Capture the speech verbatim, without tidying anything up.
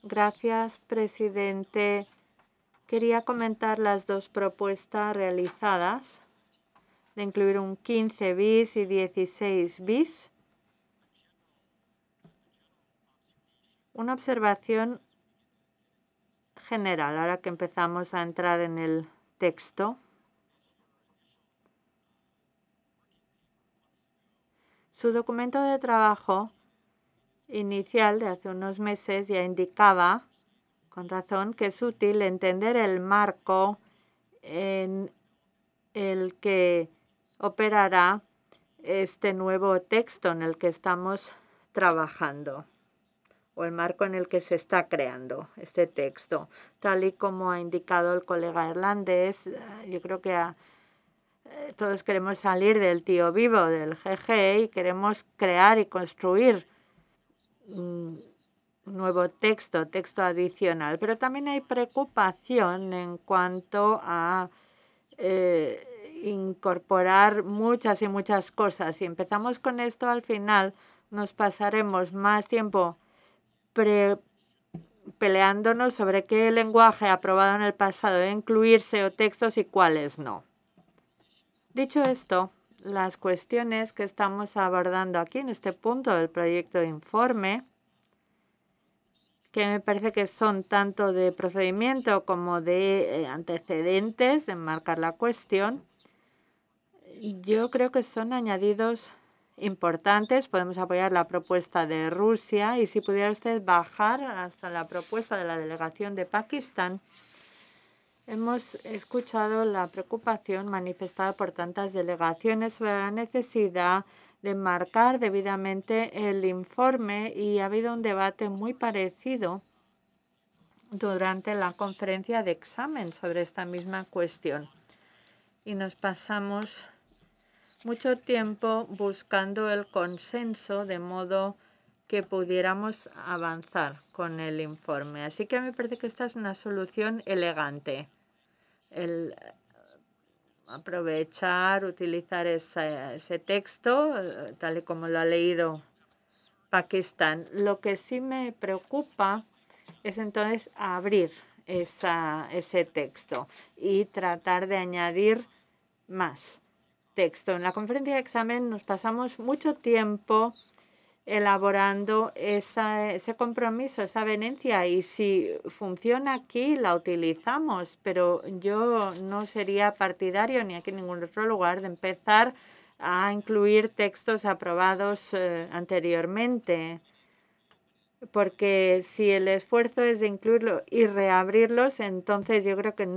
Gracias, presidente. Quería comentar las dos propuestas realizadas de incluir un quince bis y dieciséis bis. Una observación general, ahora que empezamos a entrar en el texto. Su documento de trabajo inicial de hace unos meses ya indicaba, con razón, que es útil entender el marco en el que operará este nuevo texto en el que estamos trabajando, o el marco en el que se está creando este texto. Tal y como ha indicado el colega irlandés, yo creo que a, eh, todos queremos salir del tío vivo, del G G, y queremos crear y construir un nuevo texto, texto adicional. Pero también hay preocupación en cuanto a eh, incorporar muchas y muchas cosas. Si empezamos con esto, al final nos pasaremos más tiempo pre peleándonos sobre qué lenguaje aprobado en el pasado debe incluirse o textos y cuáles no. Dicho esto, las cuestiones que estamos abordando aquí en este punto del proyecto de informe, que me parece que son tanto de procedimiento como de eh, antecedentes, de enmarcar la cuestión, yo creo que son añadidos importantes. Podemos apoyar la propuesta de Rusia y si pudiera usted bajar hasta la propuesta de la delegación de Pakistán. Hemos escuchado la preocupación manifestada por tantas delegaciones sobre la necesidad de marcar debidamente el informe y ha habido un debate muy parecido durante la conferencia de examen sobre esta misma cuestión. Y nos pasamos mucho tiempo buscando el consenso de modo que pudiéramos avanzar con el informe. Así que me parece que esta es una solución elegante. El aprovechar, utilizar ese, ese texto, tal y como lo ha leído Pakistán. Lo que sí me preocupa es entonces abrir esa, ese texto y tratar de añadir más texto. En la conferencia de examen nos pasamos mucho tiempo elaborando esa, ese compromiso, esa venencia, y si funciona aquí la utilizamos, pero yo no sería partidario ni aquí en ningún otro lugar de empezar a incluir textos aprobados eh, anteriormente, porque si el esfuerzo es de incluirlo y reabrirlos, entonces yo creo que